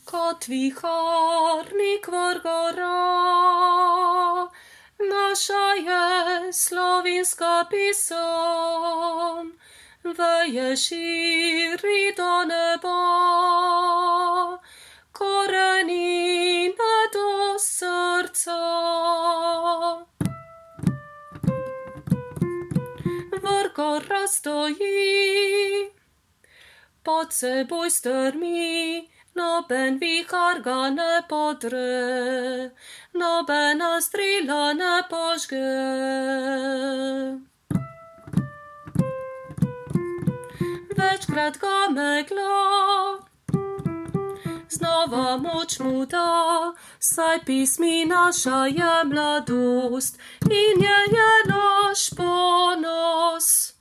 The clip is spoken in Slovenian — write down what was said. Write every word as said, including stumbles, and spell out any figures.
Kot viharnik vrgora, naša je slovenska pisem, veje širi do neba, korenine do srca. Vrgora stoji, pod seboj strmi, noben vihar ga ne podre, nobena strela ne požge. Večkrat ga megla, znova moč mu da, saj pismi naša je mladost in je je naš ponos.